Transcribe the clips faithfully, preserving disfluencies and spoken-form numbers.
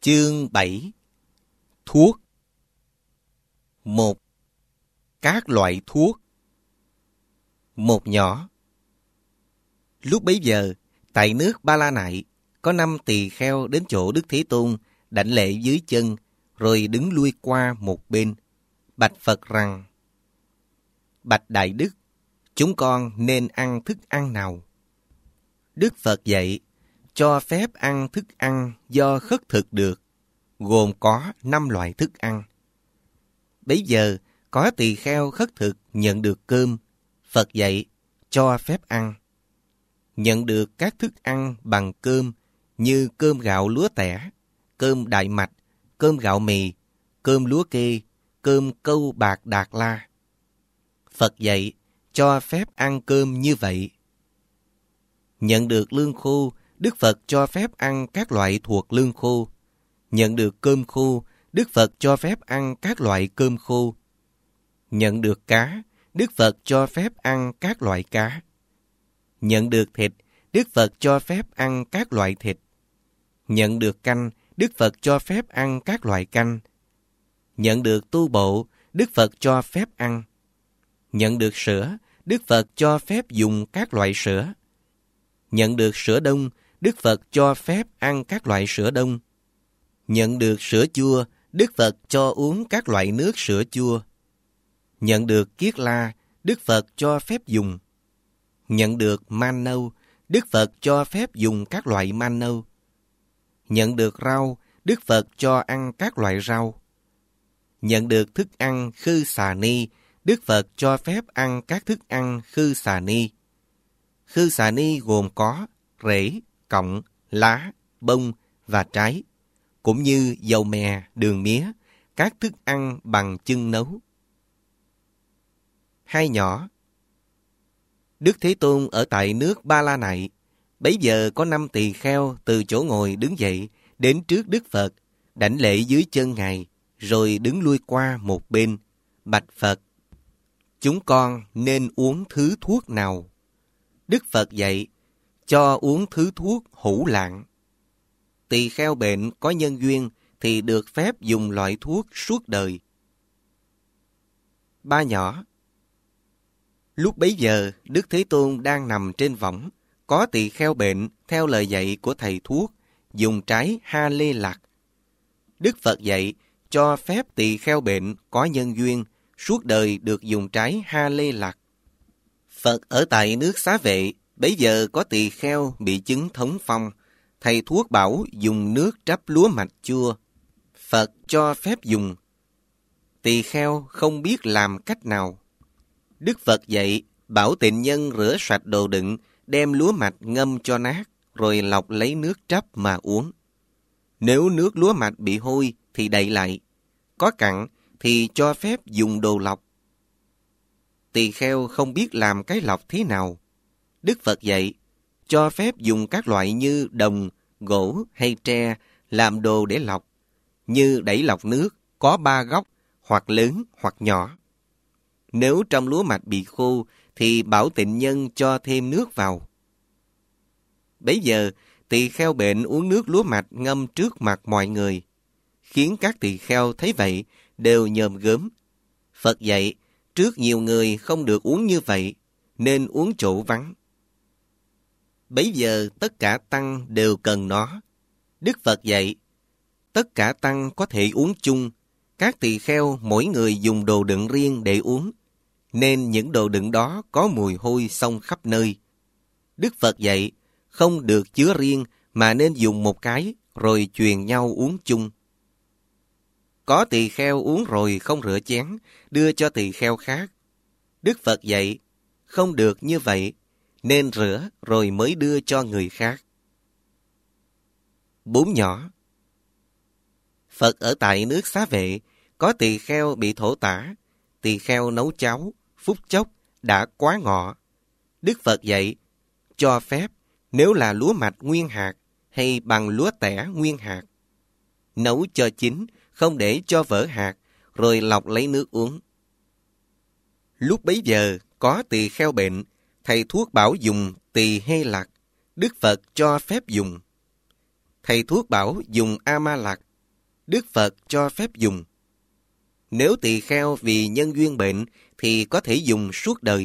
Chương bảy. Thuốc. Một. Các loại thuốc. Một nhỏ. Lúc bấy giờ, tại nước Ba La Nại, có năm tỳ kheo đến chỗ Đức Thế Tôn, đảnh lễ dưới chân, rồi đứng lui qua một bên, bạch Phật rằng: Bạch Đại Đức, chúng con nên ăn thức ăn nào? Đức Phật dạy, cho phép ăn thức ăn do khất thực được, gồm có năm loại thức ăn. Bấy giờ, có tỳ kheo khất thực nhận được cơm, Phật dạy, cho phép ăn. Nhận được các thức ăn bằng cơm như cơm gạo lúa tẻ, cơm đại mạch, cơm gạo mì, cơm lúa kê, cơm câu bạc đạt la. Phật dạy, cho phép ăn cơm như vậy. Nhận được lương khô, Đức Phật cho phép ăn các loại thuộc lương khô. Nhận được cơm khô, Đức Phật cho phép ăn các loại cơm khô. Nhận được cá, Đức Phật cho phép ăn các loại cá. Nhận được thịt, Đức Phật cho phép ăn các loại thịt. Nhận được canh, Đức Phật cho phép ăn các loại canh. Nhận được tu bộ, Đức Phật cho phép ăn. Nhận được sữa, Đức Phật cho phép dùng các loại sữa. Nhận được sữa đông, Đức Phật cho phép ăn các loại sữa đông. Nhận được sữa chua, Đức Phật cho uống các loại nước sữa chua. Nhận được kiết la, Đức Phật cho phép dùng. Nhận được man nâu, Đức Phật cho phép dùng các loại man nâu. Nhận được rau, Đức Phật cho ăn các loại rau. Nhận được thức ăn khư xà ni, Đức Phật cho phép ăn các thức ăn khư xà ni. Khư xà ni gồm có rễ, cọng, lá, bông và trái, cũng như dầu mè, đường mía, các thức ăn bằng chưng nấu. Hai nhỏ. Đức Thế Tôn ở tại nước Ba La Nại. Bấy giờ có năm tỳ kheo từ chỗ ngồi đứng dậy, đến trước Đức Phật, đảnh lễ dưới chân Ngài, rồi đứng lui qua một bên, bạch Phật: Chúng con nên uống thứ thuốc nào? Đức Phật dạy, cho uống thứ thuốc hữu lạng. Tỳ kheo bệnh có nhân duyên thì được phép dùng loại thuốc suốt đời. Ba nhỏ. Lúc bấy giờ, Đức Thế Tôn đang nằm trên võng, có tỳ kheo bệnh theo lời dạy của thầy thuốc, dùng trái ha lê lạc. Đức Phật dạy, cho phép tỳ kheo bệnh có nhân duyên suốt đời được dùng trái ha lê lạc. Phật ở tại nước Xá Vệ, bấy giờ có tỳ kheo bị chứng thống phong, thầy thuốc bảo dùng nước trắp lúa mạch chua. Phật cho phép dùng. Tỳ kheo không biết làm cách nào. Đức Phật dạy, bảo tịnh nhân rửa sạch đồ đựng, đem lúa mạch ngâm cho nát, rồi lọc lấy nước trắp mà uống. Nếu nước lúa mạch bị hôi thì đậy lại, có cặn thì cho phép dùng đồ lọc. Tỳ kheo không biết làm cái lọc thế nào. Đức Phật dạy, cho phép dùng các loại như đồng, gỗ hay tre làm đồ để lọc, như đẩy lọc nước có ba góc, hoặc lớn hoặc nhỏ. Nếu trong lúa mạch bị khô thì bảo tịnh nhân cho thêm nước vào. Bấy giờ, tỳ kheo bệnh uống nước lúa mạch ngâm trước mặt mọi người, khiến các tỳ kheo thấy vậy đều nhòm gớm. Phật dạy, trước nhiều người không được uống như vậy, nên uống chỗ vắng. Bấy giờ tất cả tăng đều cần nó. Đức Phật dạy, tất cả tăng có thể uống chung, các tỳ kheo mỗi người dùng đồ đựng riêng để uống, nên những đồ đựng đó có mùi hôi xông khắp nơi. Đức Phật dạy, không được chứa riêng mà nên dùng một cái, rồi truyền nhau uống chung. Có tỳ kheo uống rồi không rửa chén, đưa cho tỳ kheo khác. Đức Phật dạy, không được như vậy, nên rửa rồi mới đưa cho người khác. Bốn nhỏ. Phật ở tại nước Xá Vệ, có tỳ kheo bị thổ tả, tỳ kheo nấu cháo, phút chốc đã quá ngọ. Đức Phật dạy, cho phép nếu là lúa mạch nguyên hạt hay bằng lúa tẻ nguyên hạt, nấu cho chín, không để cho vỡ hạt, rồi lọc lấy nước uống. Lúc bấy giờ có tỳ kheo bệnh, thầy thuốc bảo dùng tỳ hê lạc, Đức Phật cho phép dùng. Thầy thuốc bảo dùng A-ma lạc, Đức Phật cho phép dùng. Nếu tỳ kheo vì nhân duyên bệnh thì có thể dùng suốt đời.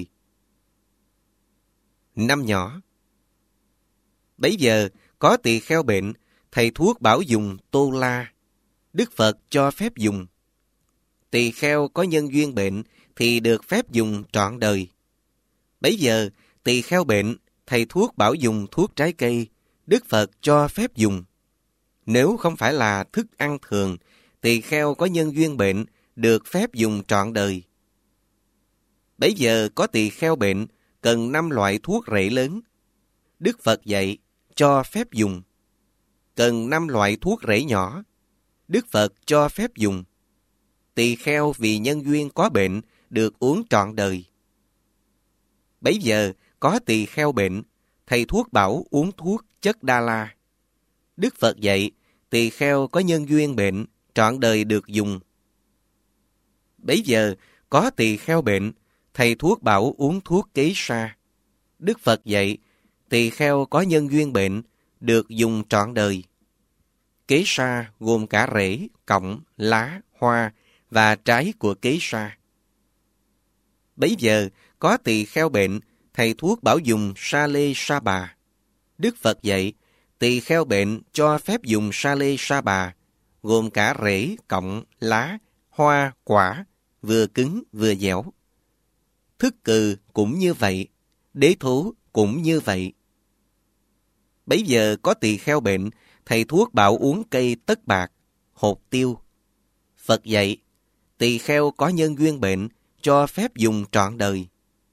Năm nhỏ. Bấy giờ có tỳ kheo bệnh, thầy thuốc bảo dùng tô la. Đức Phật cho phép dùng. Tỳ kheo có nhân duyên bệnh thì được phép dùng trọn đời. Bấy giờ tỳ kheo bệnh, thầy thuốc bảo dùng thuốc trái cây. Đức Phật cho phép dùng. Nếu không phải là thức ăn thường, tỳ kheo có nhân duyên bệnh được phép dùng trọn đời. Bấy giờ có tỳ kheo bệnh cần năm loại thuốc rễ lớn. Đức Phật dạy cho phép dùng. Cần năm loại thuốc rễ nhỏ. Đức Phật cho phép dùng. Tỳ kheo vì nhân duyên có bệnh được uống trọn đời. Bấy giờ có tỳ kheo bệnh, thầy thuốc bảo uống thuốc chất đa la. Đức Phật dạy tỳ kheo có nhân duyên bệnh trọn đời được dùng. Bấy giờ có tỳ kheo bệnh, thầy thuốc bảo uống thuốc kế sa. Đức Phật dạy tỳ kheo có nhân duyên bệnh được dùng trọn đời. Kế sa gồm cả rễ, cọng, lá, hoa và trái của kế sa. Bấy giờ có tỳ kheo bệnh, thầy thuốc bảo dùng sa lê sa bà. Đức Phật dạy tỳ kheo bệnh cho phép dùng sa lê sa bà, gồm cả rễ, cọng, lá, hoa, quả, vừa cứng vừa dẻo. Thức cừ cũng như vậy, đế thú cũng như vậy. Bấy giờ có tỳ kheo bệnh, thầy thuốc bảo uống cây tất bạc, hột tiêu. Phật dạy tỳ kheo có nhân duyên bệnh cho phép dùng trọn đời.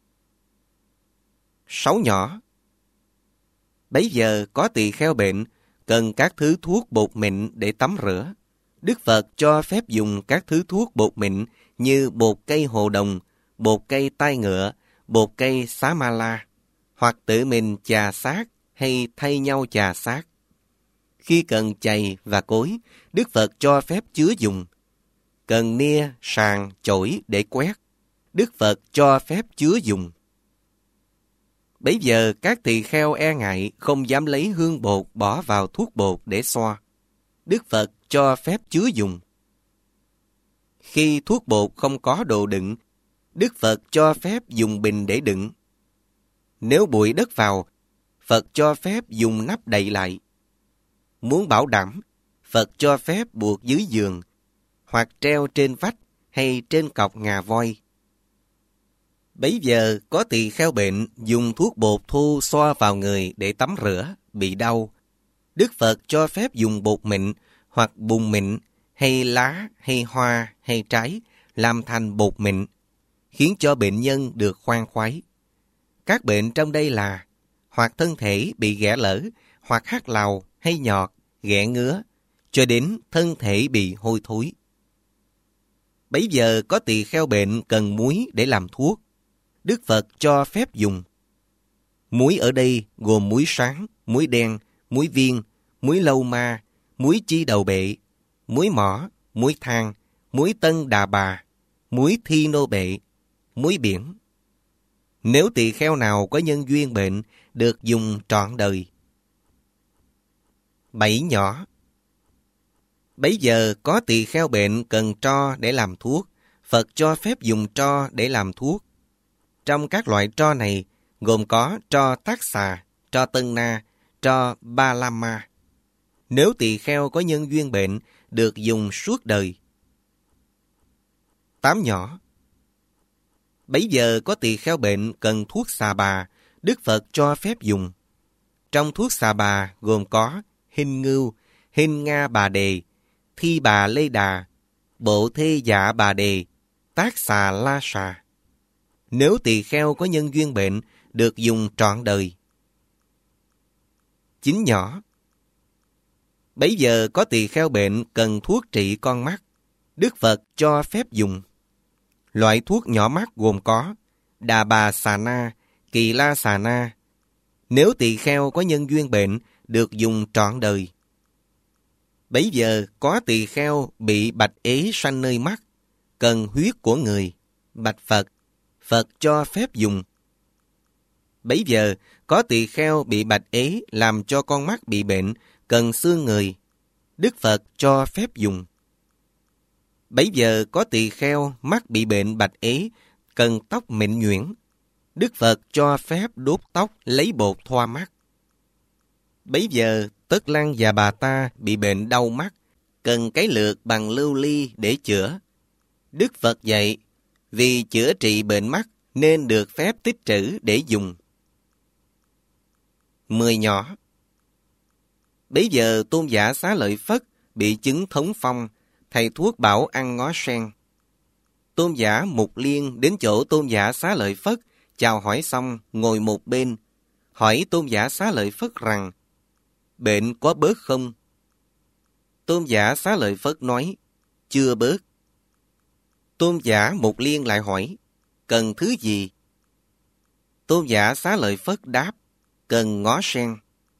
Sáu nhỏ. Bấy giờ có tỳ kheo bệnh cần các thứ thuốc bột mịn để tắm rửa. Đức Phật cho phép dùng các thứ thuốc bột mịn như bột cây hồ đồng, bột cây tai ngựa, bột cây xá ma la, hoặc tự mình chà xác hay thay nhau chà xác. Khi cần chày và cối, Đức Phật cho phép chứa dùng. Cần nia, sàn, chổi để quét, Đức Phật cho phép chứa dùng. Bấy giờ các tỳ kheo e ngại không dám lấy hương bột bỏ vào thuốc bột để xoa. Đức Phật cho phép chứa dùng. Khi thuốc bột không có đồ đựng, Đức Phật cho phép dùng bình để đựng. Nếu bụi đất vào, Phật cho phép dùng nắp đậy lại. Muốn bảo đảm, Phật cho phép buộc dưới giường, hoặc treo trên vách hay trên cọc ngà voi. Bấy giờ có tỳ kheo bệnh dùng thuốc bột thô xoa vào người để tắm rửa, bị đau. Đức Phật cho phép dùng bột mịn hoặc bùn mịn hay lá hay hoa hay trái làm thành bột mịn, khiến cho bệnh nhân được khoan khoái. Các bệnh trong đây là hoặc thân thể bị ghẻ lở, hoặc hắt lào hay nhọt, ghẻ ngứa, cho đến thân thể bị hôi thối. Bấy giờ có tỳ kheo bệnh cần muối để làm thuốc. Đức Phật cho phép dùng. Muối ở đây gồm muối sáng, muối đen, muối viên, muối lâu ma, muối chi đầu bệ, muối mỏ, muối than, muối tân đà bà, muối thi nô bệ, muối biển. Nếu tỳ kheo nào có nhân duyên bệnh, được dùng trọn đời. Bảy nhỏ. Bấy giờ có tỳ kheo bệnh cần tro để làm thuốc. Phật cho phép dùng tro để làm thuốc. Trong các loại tro này, gồm có tro tác xà, tro tân na, tro ba la ma. Nếu tỳ kheo có nhân duyên bệnh, được dùng suốt đời. Tám nhỏ. Bấy giờ có tỳ kheo bệnh cần thuốc xà bà, Đức Phật cho phép dùng. Trong thuốc xà bà gồm có hình ngưu, hình nga bà đề, thi bà lê đà, bộ thê dạ bà đề, tác xà la xà. Nếu tỳ kheo có nhân duyên bệnh, được dùng trọn đời. Chín nhỏ. Bấy giờ có tỳ kheo bệnh cần thuốc trị con mắt, Đức Phật cho phép dùng. Loại thuốc nhỏ mắt gồm có đà bà xà na, kỳ la xà na. Nếu tỳ kheo có nhân duyên bệnh, được dùng trọn đời. Bấy giờ có tỳ kheo bị bạch ế sanh nơi mắt, cần huyết của người, bạch Phật, Phật cho phép dùng. Bấy giờ có tỳ kheo bị bạch ế làm cho con mắt bị bệnh, cần xương người, Đức Phật cho phép dùng. Bấy giờ có tỳ kheo mắt bị bệnh bạch ế, cần tóc mịn nhuyễn. Đức Phật cho phép đốt tóc lấy bột thoa mắt. Bấy giờ Tất Lăng và bà ta bị bệnh đau mắt, cần cái lược bằng lưu ly để chữa. Đức Phật dạy, vì chữa trị bệnh mắt nên được phép tích trữ để dùng. Mười nhỏ. Bấy giờ Tôn giả Xá Lợi Phất bị chứng thống phong, thầy thuốc bảo ăn ngó sen. Tôn giả Mục Liên đến chỗ Tôn giả Xá Lợi Phất, chào hỏi xong ngồi một bên, hỏi Tôn giả Xá Lợi Phất rằng, bệnh có bớt không? Tôn giả Xá Lợi Phất nói, chưa bớt. Tôn giả Mục Liên lại hỏi, cần thứ gì? Tôn giả Xá Lợi Phất đáp, cần ngó sen.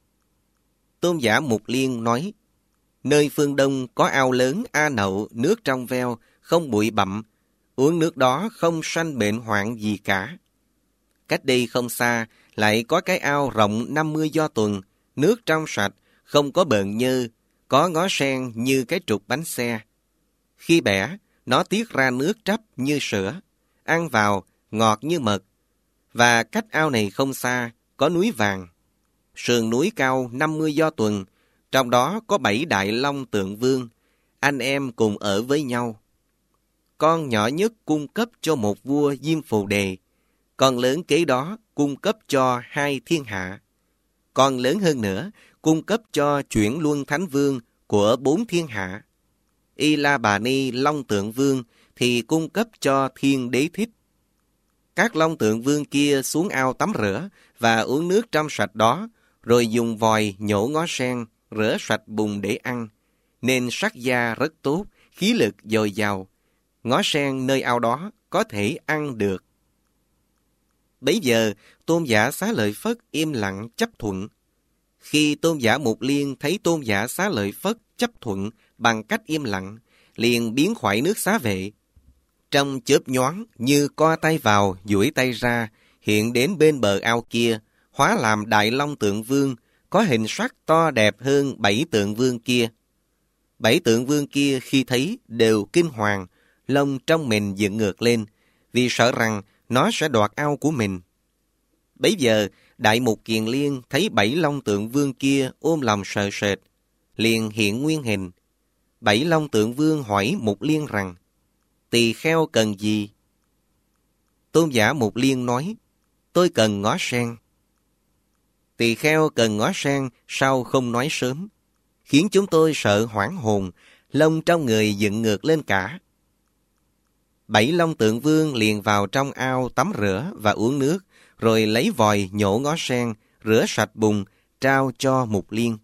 Tôn giả Mục Liên nói, nơi phương Đông có ao lớn A Nậu, nước trong veo, không bụi bặm, uống nước đó không sanh bệnh hoạn gì cả. Cách đây không xa, lại có cái ao rộng năm mươi do tuần, nước trong sạch, không có bợn nhơ, có ngó sen như cái trục bánh xe. Khi bẻ, nó tiết ra nước trắp như sữa, ăn vào ngọt như mật. Và cách ao này không xa, có núi vàng. Sườn núi cao năm mươi do tuần, trong đó có bảy đại long tượng vương, anh em cùng ở với nhau. Con nhỏ nhất cung cấp cho một vua Diêm Phù Đề, con lớn kế đó cung cấp cho hai thiên hạ. Con lớn hơn nữa, cung cấp cho Chuyển Luân Thánh Vương của bốn thiên hạ. Y La Bà Ni Long Tượng Vương thì cung cấp cho Thiên Đế Thích. Các Long Tượng Vương kia xuống ao tắm rửa và uống nước trong sạch đó, rồi dùng vòi nhổ ngó sen, rửa sạch bùn để ăn, nên sắc da rất tốt, khí lực dồi dào. Ngó sen nơi ao đó có thể ăn được. Bấy giờ, Tôn giả Xá Lợi Phất im lặng chấp thuận. Khi Tôn giả Mục Liên thấy Tôn giả Xá Lợi Phất chấp thuận bằng cách im lặng, liền biến khỏi nước xá vệ. Trong chớp nhoáng như co tay vào, duỗi tay ra, hiện đến bên bờ ao kia, hóa làm Đại Long Tượng Vương, có hình sắc to đẹp hơn bảy tượng vương kia. Bảy tượng vương kia khi thấy đều kinh hoàng, lông trong mình dựng ngược lên, vì sợ rằng nó sẽ đoạt ao của mình. Bấy giờ, Đại Mục Kiền Liên thấy bảy Long Tượng Vương kia ôm lòng sợ sệt, liền hiện nguyên hình. Bảy Long Tượng Vương hỏi Mục Liên rằng, tỳ kheo cần gì? Tôn giả Mục Liên nói, tôi cần ngó sen. Tỳ kheo cần ngó sen, sao không nói sớm? Khiến chúng tôi sợ hoảng hồn, lông trong người dựng ngược lên cả. Bảy Long Tượng Vương liền vào trong ao tắm rửa và uống nước, rồi lấy vòi nhổ ngó sen, rửa sạch bùn, trao cho Mục Liên.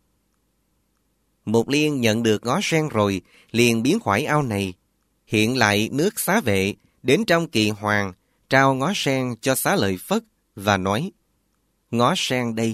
Mục Liên nhận được ngó sen rồi, liền biến khỏi ao này, hiện lại nước xá vệ, đến trong kỳ hoàng, trao ngó sen cho Xá Lợi Phất và nói, ngó sen đây.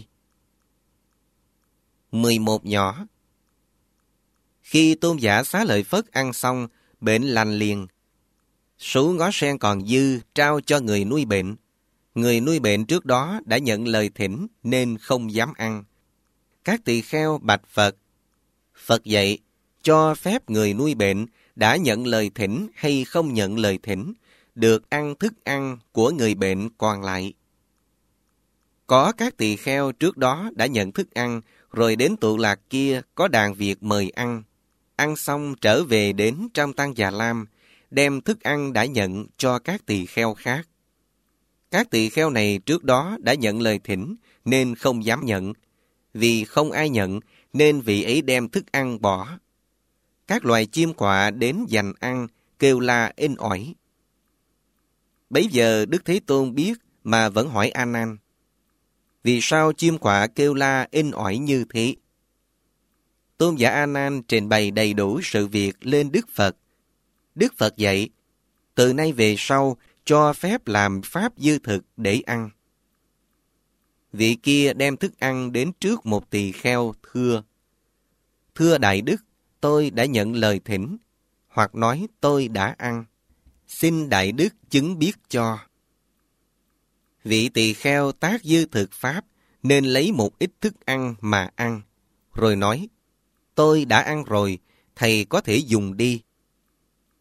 Mười một nhỏ. Khi Tôn giả Xá Lợi Phất ăn xong, bệnh lành liền. Số ngó sen còn dư trao cho người nuôi bệnh. Người nuôi bệnh trước đó đã nhận lời thỉnh nên không dám ăn. Các tỳ kheo bạch Phật. Phật dạy, cho phép người nuôi bệnh đã nhận lời thỉnh hay không nhận lời thỉnh, được ăn thức ăn của người bệnh còn lại. Có các tỳ kheo trước đó đã nhận thức ăn, rồi đến tụ lạc kia có đàn Việt mời ăn. Ăn xong trở về đến trong Tăng Già Lam, đem thức ăn đã nhận cho các tỳ kheo khác. Các tỳ kheo này trước đó đã nhận lời thỉnh nên không dám nhận. Vì không ai nhận nên vị ấy đem thức ăn bỏ. Các loài chim quạ đến giành ăn, kêu la inh ỏi. Bấy giờ Đức Thế Tôn biết mà vẫn hỏi A Nan, vì sao chim quạ kêu la inh ỏi như thế? Tôn giả A Nan trình bày đầy đủ sự việc lên Đức Phật. Đức Phật dạy, từ nay về sau cho phép làm pháp dư thực để ăn. Vị kia đem thức ăn đến trước một tỳ kheo thưa, thưa Đại Đức, tôi đã nhận lời thỉnh, hoặc nói tôi đã ăn. Xin Đại Đức chứng biết cho. Vị tỳ kheo tác dư thực pháp nên lấy một ít thức ăn mà ăn, rồi nói, tôi đã ăn rồi, thầy có thể dùng đi.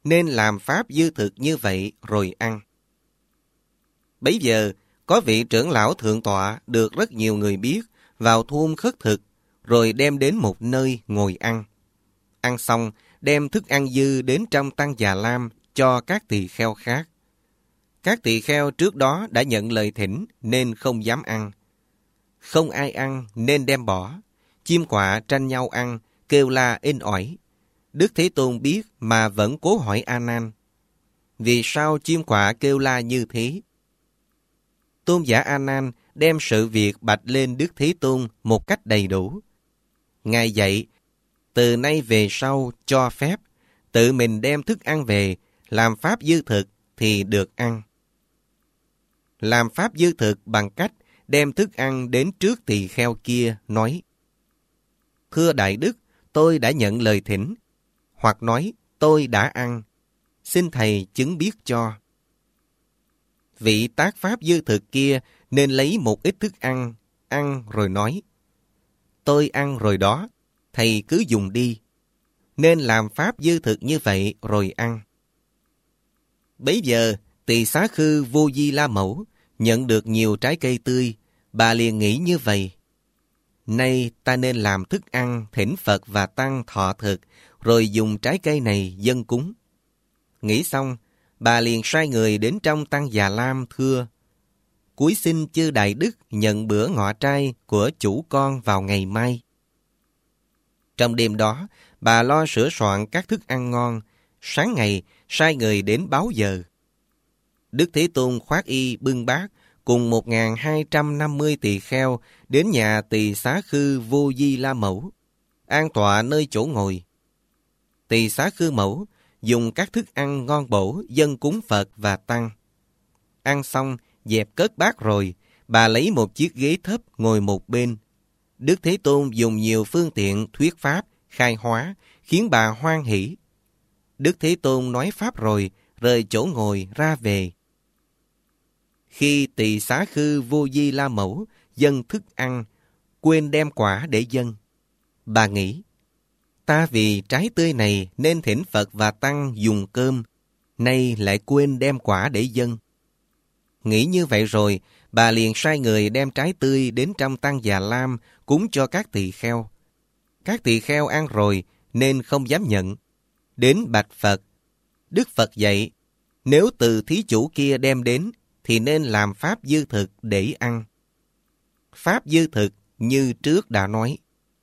nên làm pháp dư thực như vậy rồi ăn. Bấy giờ, có vị trưởng lão thượng tọa được rất nhiều người biết, vào thôn khất thực, rồi đem đến một nơi ngồi ăn. Ăn xong, đem thức ăn dư đến trong tăng Già Lam cho các tỳ kheo khác. Các tỳ kheo trước đó đã nhận lời thỉnh nên không dám ăn. Không ai ăn nên đem bỏ. Chim quạ tranh nhau ăn, kêu la inh ỏi. Đức Thế Tôn biết mà vẫn cố hỏi A Nan: vì sao chim quạ kêu la như thế? Tôn giả A Nan đem sự việc bạch lên Đức Thế Tôn một cách đầy đủ. Ngài dạy, từ nay về sau cho phép tự mình đem thức ăn về, làm pháp dư thực thì được ăn. Làm pháp dư thực bằng cách đem thức ăn đến trước tỳ kheo kia, nói: thưa Đại Đức, tôi đã nhận lời thỉnh, hoặc nói tôi đã ăn, xin Thầy chứng biết cho. Vị tác pháp dư thực kia nên lấy một ít thức ăn, ăn rồi nói: tôi ăn rồi đó, Thầy cứ dùng đi. Nên làm pháp dư thực như vậy rồi ăn. Bấy giờ, tỳ xá khư Vô Di La Mẫu nhận được nhiều trái cây tươi, bà liền nghĩ như vậy: nay ta nên làm thức ăn thỉnh Phật và Tăng thọ thực, rồi dùng trái cây này dâng cúng. Nghĩ xong, bà liền sai người đến trong tăng Già Lam thưa: cúi xin chư Đại Đức nhận bữa ngọ trai của chủ con vào ngày mai. Trong đêm đó, bà lo sửa soạn các thức ăn ngon, sáng ngày sai người đến báo giờ. Đức Thế Tôn khoác y bưng bát cùng một nghìn hai trăm năm mươi tỳ kheo đến nhà tỳ xá khư Vô Di La Mẫu, an tọa nơi chỗ ngồi. Tỳ xá khư mẫu dùng các thức ăn ngon bổ dâng cúng Phật và Tăng. Ăn xong, dẹp cất bát rồi, bà lấy một chiếc ghế thấp ngồi một bên. Đức Thế Tôn dùng nhiều phương tiện thuyết pháp, khai hóa, khiến bà hoan hỷ. Đức Thế Tôn nói pháp rồi, rời chỗ ngồi ra về. Khi tỳ xá khư Vô Di La Mẫu dâng thức ăn, quên đem quả để dâng, bà nghĩ: ta vì trái tươi này nên thỉnh Phật và Tăng dùng cơm, nay lại quên đem quả để dâng. Nghĩ như vậy rồi, bà liền sai người đem trái tươi đến trong tăng Già Lam cúng cho các tỳ kheo. Các tỳ kheo ăn rồi nên không dám nhận. Đến bạch Phật. Đức Phật dạy, nếu từ thí chủ kia đem đến thì nên làm pháp dư thực để ăn. Pháp dư thực như trước đã nói.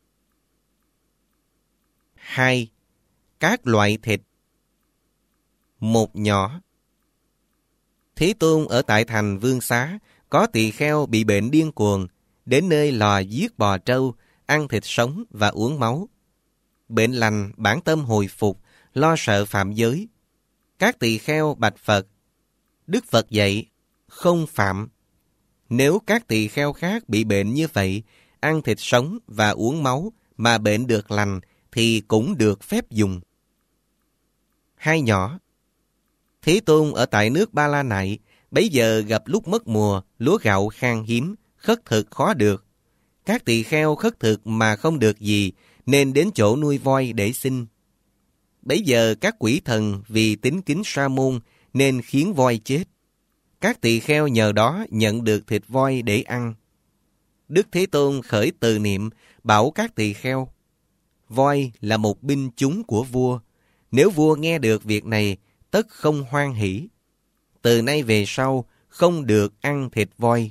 Hai. Các loại thịt. Một nhỏ. Thế Tôn ở tại thành Vương Xá, có tỳ kheo bị bệnh điên cuồng, đến nơi lò giết bò trâu, ăn thịt sống và uống máu. Bệnh lành, bản tâm hồi phục, lo sợ phạm giới. Các tỳ kheo bạch Phật. Đức Phật dạy, không phạm. Nếu các tỳ kheo khác bị bệnh như vậy, ăn thịt sống và uống máu mà bệnh được lành, thì cũng được phép dùng. Hai nhỏ. Thế Tôn ở tại nước Ba La Nại, bấy giờ gặp lúc mất mùa, lúa gạo khan hiếm, khất thực khó được. Các tỳ kheo khất thực mà không được gì, nên đến chỗ nuôi voi để xin. Bấy giờ các quỷ thần vì tín kính Sa môn nên khiến voi chết. Các tỳ kheo nhờ đó nhận được thịt voi để ăn. Đức Thế Tôn khởi từ niệm, bảo các tỳ kheo: voi là một binh chúng của vua. Nếu vua nghe được việc này, tất không hoan hỷ. Từ nay về sau, không được ăn thịt voi.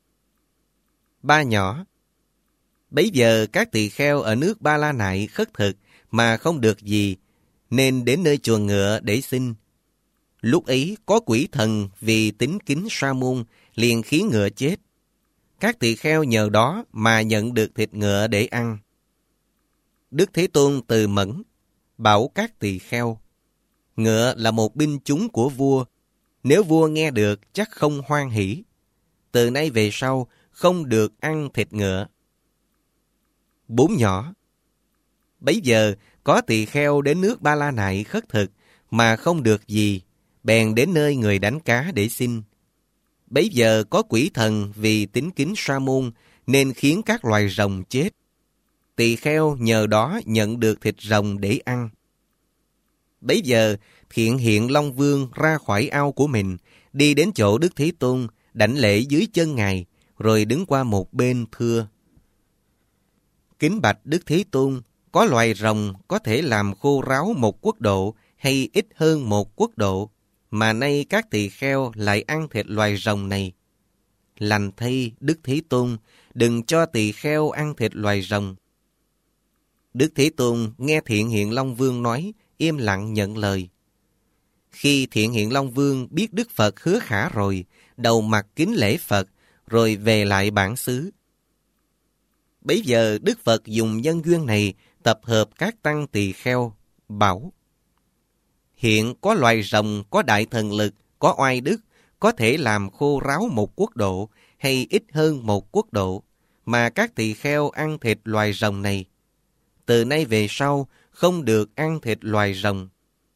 Ba nhỏ. Bấy giờ các tỳ kheo ở nước Ba La Nại khất thực mà không được gì, nên đến nơi chuồng ngựa để xin. Lúc ấy có quỷ thần vì tín kính Sa môn liền khiến ngựa chết. Các tỳ kheo nhờ đó mà nhận được thịt ngựa để ăn. Đức Thế Tôn từ mẫn, bảo các tỳ kheo: ngựa là một binh chúng của vua. Nếu vua nghe được chắc không hoan hỷ. Từ nay về sau không được ăn thịt ngựa. Bốn nhỏ. Bấy giờ có tỳ kheo đến nước Ba La Nại khất thực mà không được gì, bèn đến nơi người đánh cá để xin. Bấy giờ có quỷ thần vì tín kính Sa môn nên khiến các loài rồng chết. Tỳ kheo nhờ đó nhận được thịt rồng để ăn. Bấy giờ Thiện Hiện Long Vương ra khỏi ao của mình, đi đến chỗ Đức Thế Tôn, đảnh lễ dưới chân Ngài, rồi đứng qua một bên thưa: Kính bạch Đức Thế Tôn, có loài rồng có thể làm khô ráo một quốc độ hay ít hơn một quốc độ, mà nay các tỳ kheo lại ăn thịt loài rồng này. Lành thay, Đức Thế Tôn, đừng cho tỳ kheo ăn thịt loài rồng. Đức Thế Tôn nghe Thiện Hiện Long Vương nói, im lặng nhận lời. Khi Thiện Hiện Long Vương biết Đức Phật hứa khả rồi, đầu mặt kính lễ Phật, rồi về lại bản xứ. Bấy giờ Đức Phật dùng nhân duyên này tập hợp các tăng tỳ kheo, bảo: Hiện có loài rồng có đại thần lực, có oai đức, có thể làm khô ráo một quốc độ hay ít hơn một quốc độ, mà các tỳ kheo ăn thịt loài rồng này. Từ nay về sau không được ăn thịt loài rồng.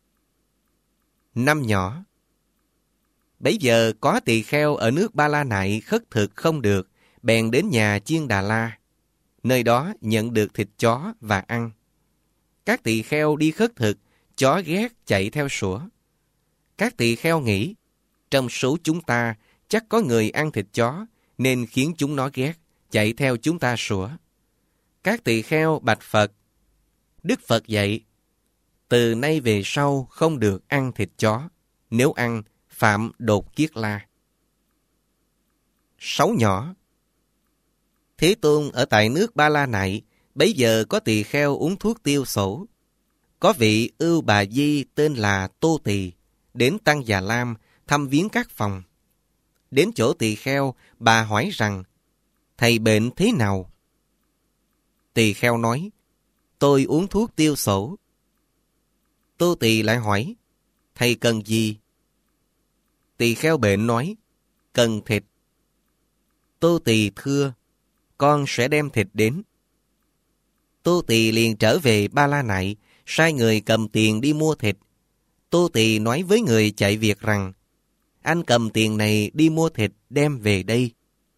Năm nhỏ. Bấy giờ có tỳ kheo ở nước Ba La Nại khất thực không được, bèn đến nhà Chiên Đà La. Nơi đó nhận được thịt chó và ăn. Các tỳ kheo đi khất thực, chó ghét chạy theo sủa. Các tỳ kheo nghĩ, trong số chúng ta chắc có người ăn thịt chó, nên khiến chúng nó ghét, chạy theo chúng ta sủa. Các tỳ kheo bạch Phật: Đức Phật dạy, từ nay về sau không được ăn thịt chó, nếu ăn, phạm đột kiết la. Sáu nhỏ. Thế Tôn ở tại nước Ba La Nại, bấy giờ có tỳ kheo uống thuốc tiêu sổ. Có vị Ưu Bà Di tên là Tô Tỳ, đến Tăng Già Lam thăm viếng các phòng. Đến chỗ tỳ kheo, bà hỏi rằng, thầy bệnh thế nào? Tỳ kheo nói, tôi uống thuốc tiêu sổ. Tô Tỳ lại hỏi, thầy cần gì? Tỳ kheo bệnh nói, cần thịt. Tô Tỳ thưa, con sẽ đem thịt đến. Tô Tỳ liền trở về Ba La Nại, sai người cầm tiền đi mua thịt. Tô Tỳ nói với người chạy việc rằng, anh cầm tiền này đi mua thịt đem về đây.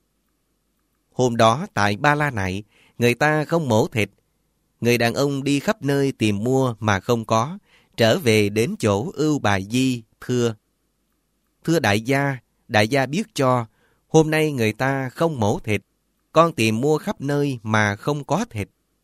Hôm đó tại Ba La Nại, người ta không mổ thịt. Người đàn ông đi khắp nơi tìm mua mà không có, trở về đến chỗ Ưu Bà Di, thưa. Thưa đại gia, đại gia biết cho, hôm nay người ta không mổ thịt, con tìm mua khắp nơi mà không có thịt.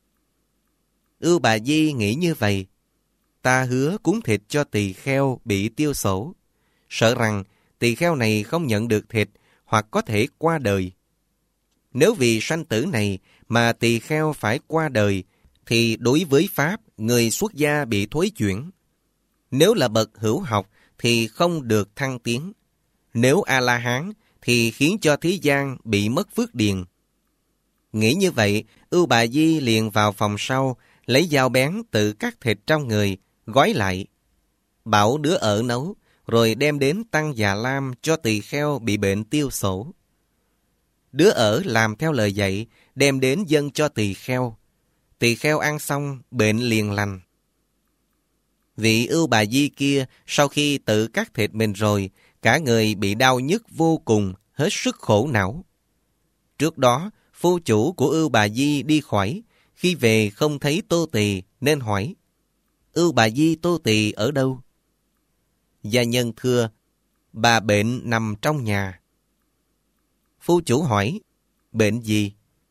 Ưu Bà Di nghĩ như vậy, ta hứa cúng thịt cho tỳ kheo bị tiêu sổ, sợ rằng tỳ kheo này không nhận được thịt hoặc có thể qua đời. Nếu vì sanh tử này mà tỳ kheo phải qua đời, thì đối với Pháp, người xuất gia bị thối chuyển. Nếu là bậc hữu học thì không được thăng tiến. Nếu A-la-hán thì khiến cho thế gian bị mất phước điền. Nghĩ như vậy, Ưu Bà Di liền vào phòng sau, lấy dao bén tự cắt thịt trong người, gói lại. Bảo đứa ở nấu, rồi đem đến Tăng Già Lam cho tỳ kheo bị bệnh tiêu sổ. Đứa ở làm theo lời dạy, đem đến dâng cho tỳ kheo. Tỳ kheo ăn xong, bệnh liền lành. Vị Ưu Bà Di kia, sau khi tự cắt thịt mình rồi, cả người bị đau nhức vô cùng, hết sức khổ não. Trước đó, phu chủ của Ưu Bà Di đi khỏi, khi về không thấy Tô Tỳ nên hỏi, Ưu Bà Di Tô Tỳ ở đâu? Gia nhân thưa, bà bệnh nằm trong nhà. Phu chủ hỏi, bệnh gì?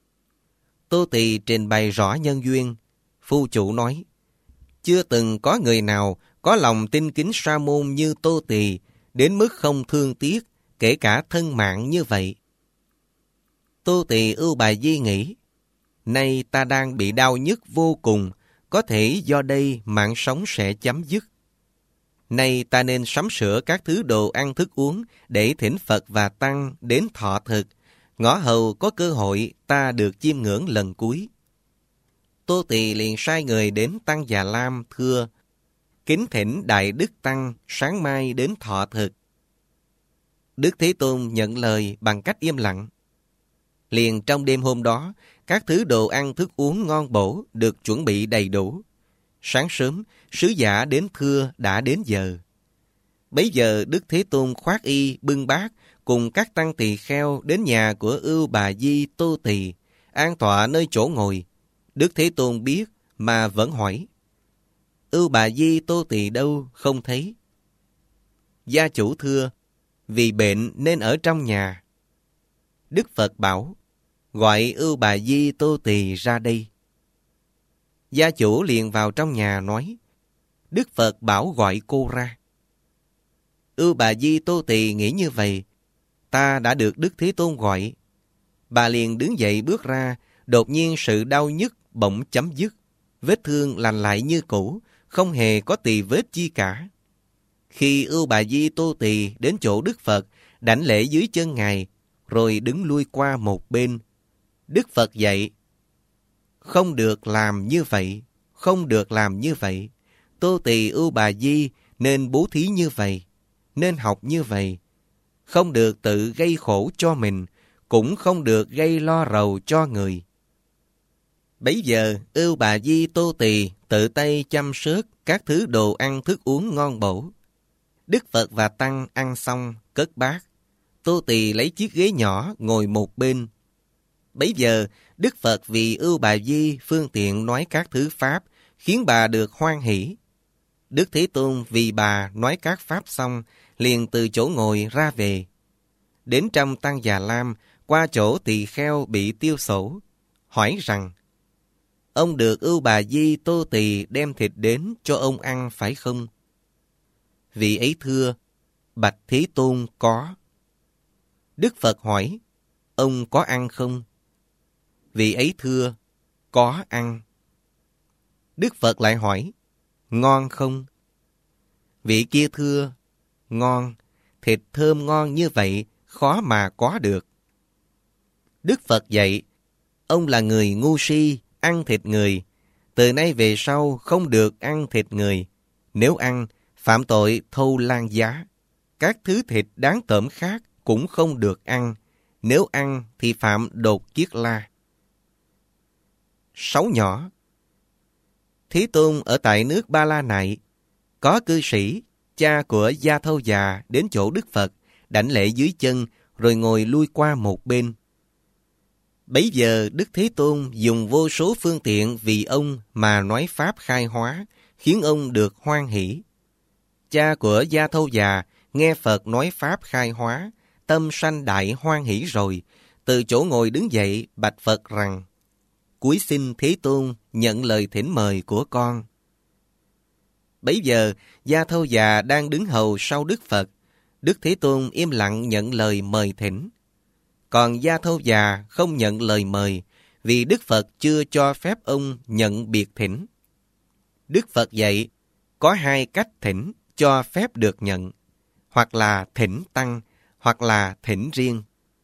Tô Tỳ trình bày rõ nhân duyên. Phu chủ nói, chưa từng có người nào có lòng tin kính sa môn như Tô Tỳ, đến mức không thương tiếc, kể cả thân mạng như vậy. Tô Tỳ Ưu Bà Di nghĩ, nay ta đang bị đau nhức vô cùng, có thể do đây mạng sống sẽ chấm dứt. Nay ta nên sắm sửa các thứ đồ ăn thức uống để thỉnh Phật và Tăng đến thọ thực, ngõ hầu có cơ hội ta được chiêm ngưỡng lần cuối. Tô Tỳ liền sai người đến Tăng Già Lam thưa, kính thỉnh Đại Đức Tăng sáng mai đến thọ thực. Đức Thế Tôn nhận lời bằng cách im lặng. Liền trong đêm hôm đó, các thứ đồ ăn thức uống ngon bổ được chuẩn bị đầy đủ. Sáng sớm, sứ giả đến thưa đã đến giờ. Bấy giờ Đức Thế Tôn khoác y bưng bát cùng các tăng tỳ kheo đến nhà của Ưu Bà Di Tô Tỳ, an tọa nơi chỗ ngồi. Đức Thế Tôn biết mà vẫn hỏi, Ưu Bà Di Tô Tỳ đâu không thấy? Gia chủ thưa, vì bệnh nên ở trong nhà. Đức Phật bảo, gọi Ưu Bà Di Tô Tỳ ra đây. Gia chủ liền vào trong nhà nói, Đức Phật bảo gọi cô ra. Ưu Bà Di Tô Tỳ nghĩ như vậy, ta đã được Đức Thế Tôn gọi. Bà liền đứng dậy bước ra, đột nhiên sự đau nhức bỗng chấm dứt. Vết thương lành lại như cũ, không hề có tì vết chi cả. Khi Ưu Bà Di Tô Tỳ đến chỗ Đức Phật, đảnh lễ dưới chân Ngài, rồi đứng lui qua một bên. Đức Phật dạy, không được làm như vậy, không được làm như vậy. Tô Tỳ Ưu Bà Di nên bố thí như vậy, nên học như vậy. Không được tự gây khổ cho mình, cũng không được gây lo rầu cho người. Bấy giờ, Ưu Bà Di Tô Tỳ tự tay chăm sóc các thứ đồ ăn thức uống ngon bổ. Đức Phật và Tăng ăn xong, cất bát. Tô Tỳ lấy chiếc ghế nhỏ ngồi một bên. Bấy giờ, Đức Phật vì Ưu Bà Di phương tiện nói các thứ pháp, khiến bà được hoan hỷ. Đức Thế Tôn vì bà nói các pháp xong, liền từ chỗ ngồi ra về. Đến trong Tăng Già Lam, qua chỗ tỳ kheo bị tiêu sổ, hỏi rằng, ông được Ưu Bà Di Tô Tỳ đem thịt đến cho ông ăn phải không? Vị ấy thưa, bạch Thế Tôn có. Đức Phật hỏi, ông có ăn không? Vị ấy thưa, có ăn. Đức Phật lại hỏi, ngon không? Vị kia thưa, ngon, thịt thơm ngon như vậy, khó mà có được. Đức Phật dạy, ông là người ngu si, ăn thịt người. Từ nay về sau không được ăn thịt người. Nếu ăn, phạm tội thâu lan giá. Các thứ thịt đáng tởm khác cũng không được ăn. Nếu ăn thì phạm đột kiết la. Sáu nhỏ. Thế Tôn ở tại nước Ba La Nại, có cư sĩ, cha của Gia Thâu Già đến chỗ Đức Phật, đảnh lễ dưới chân, rồi ngồi lui qua một bên. Bấy giờ Đức Thế Tôn dùng vô số phương tiện vì ông mà nói pháp khai hóa, khiến ông được hoan hỷ. Cha của Gia Thâu Già nghe Phật nói pháp khai hóa, tâm sanh đại hoan hỷ rồi, từ chỗ ngồi đứng dậy bạch Phật rằng, cúi xin Thế Tôn nhận lời thỉnh mời của con. Bấy giờ Gia Thâu Già đang đứng hầu sau Đức Phật. Đức Thế Tôn im lặng nhận lời mời thỉnh. Còn Gia Thâu Già không nhận lời mời, vì Đức Phật chưa cho phép ông nhận biệt thỉnh. Đức Phật dạy, có hai cách thỉnh cho phép được nhận, hoặc là thỉnh tăng, hoặc là thỉnh riêng.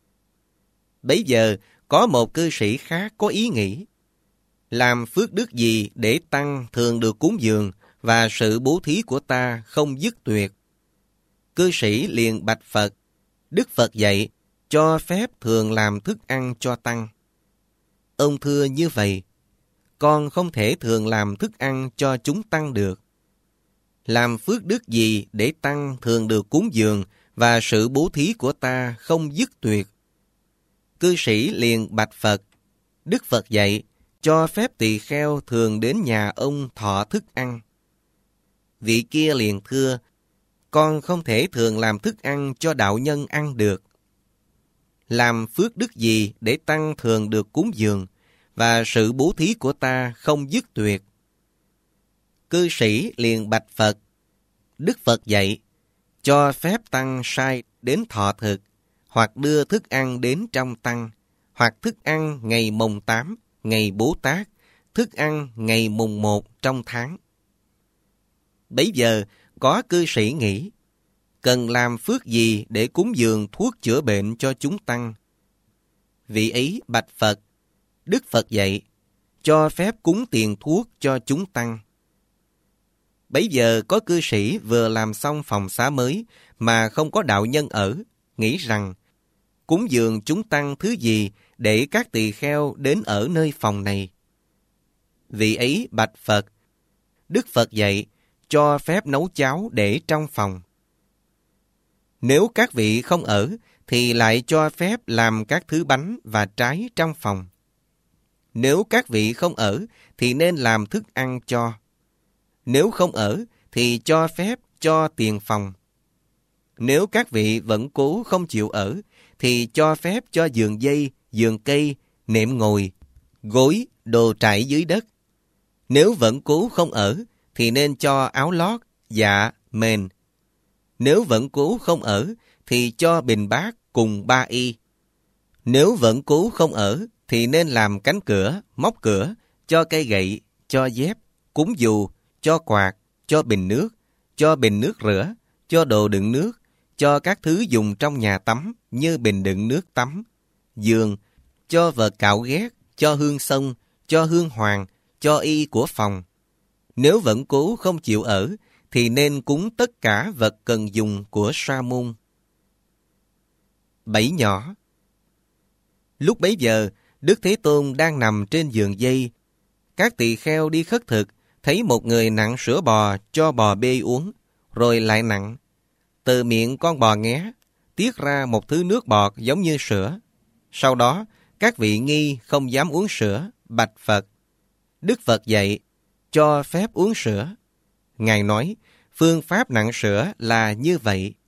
Bấy giờ có một cư sĩ khác có ý nghĩ, làm phước đức gì để tăng thường được cúng dường và sự bố thí của ta không dứt tuyệt. Cư sĩ liền bạch Phật. Đức Phật dạy, cho phép thường làm thức ăn cho tăng. Ông thưa như vậy, con không thể thường làm thức ăn cho chúng tăng được. Làm phước đức gì để tăng thường được cúng dường và sự bố thí của ta không dứt tuyệt. Cư sĩ liền bạch Phật. Đức Phật dạy, cho phép tỳ kheo thường đến nhà ông thọ thức ăn. Vị kia liền thưa, con không thể thường làm thức ăn cho đạo nhân ăn được. Làm phước đức gì để tăng thường được cúng dường và sự bố thí của ta không dứt tuyệt. Cư sĩ liền bạch Phật. Đức Phật dạy, cho phép tăng sai đến thọ thực, hoặc đưa thức ăn đến trong tăng, hoặc thức ăn ngày mồng tám, ngày Bố Tát, thức ăn ngày mùng một trong tháng. Bấy giờ có cư sĩ nghĩ, cần làm phước gì để cúng dường thuốc chữa bệnh cho chúng tăng. Vị ấy bạch Phật. Đức Phật dạy, cho phép cúng tiền thuốc cho chúng tăng. Bấy giờ có cư sĩ vừa làm xong phòng xá mới mà không có đạo nhân ở, nghĩ rằng, cúng dường chúng tăng thứ gì để các tỳ kheo đến ở nơi phòng này. Vị ấy bạch Phật. Đức Phật dạy, cho phép nấu cháo để trong phòng. Nếu các vị không ở, thì lại cho phép làm các thứ bánh và trái trong phòng. Nếu các vị không ở, thì nên làm thức ăn cho. Nếu không ở, thì cho phép cho tiền phòng. Nếu các vị vẫn cố không chịu ở, thì cho phép cho giường dây, giường cây, nệm ngồi, gối, đồ trải dưới đất. Nếu vẫn cố không ở, thì nên cho áo lót, dạ, mền. Nếu vẫn cố không ở, thì cho bình bát cùng ba y. Nếu vẫn cố không ở, thì nên làm cánh cửa, móc cửa, cho cây gậy, cho dép, cúng dù, cho quạt, cho bình nước, cho bình nước rửa, cho đồ đựng nước, cho các thứ dùng trong nhà tắm như bình đựng nước tắm, giường, cho vật cạo ghét, cho hương xông, cho hương hoàng, cho y của phòng. Nếu vẫn cố không chịu ở, thì nên cúng tất cả vật cần dùng của sa môn. Bảy nhỏ. Lúc bấy giờ, Đức Thế Tôn đang nằm trên giường dây. Các tỳ kheo đi khất thực, thấy một người nặn sữa bò cho bò bê uống, rồi lại nặn. Từ miệng con bò nghé, tiết ra một thứ nước bọt giống như sữa. Sau đó, các vị nghi không dám uống sữa, bạch Phật. Đức Phật dạy, cho phép uống sữa. Ngài nói, phương pháp nặn sữa là như vậy.